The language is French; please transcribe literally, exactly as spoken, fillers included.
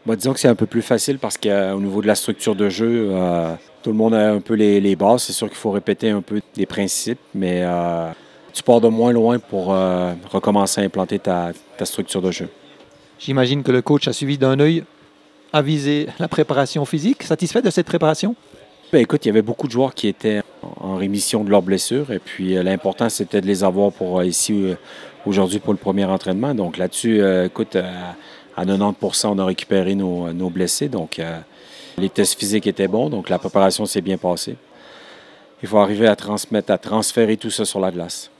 Bah, disons que c'est un peu plus facile parce qu'au niveau de la structure de jeu, euh, tout le monde a un peu les, les bases. C'est sûr qu'il faut répéter un peu des principes, mais euh, tu pars de moins loin pour euh, recommencer à implanter ta, ta structure de jeu. J'imagine que le coach a suivi d'un œil avisé la préparation physique. Satisfait de cette préparation? Ben, écoute, il y avait beaucoup de joueurs qui étaient en rémission de leurs blessures et puis euh, l'important, c'était de les avoir pour euh, ici euh, aujourd'hui pour le premier entraînement. Donc là-dessus, euh, écoute, euh, à quatre-vingt-dix pour cent, on a récupéré nos, nos blessés. Donc euh, les tests physiques étaient bons, donc la préparation s'est bien passée. Il faut arriver à transmettre, à transférer tout ça sur la glace.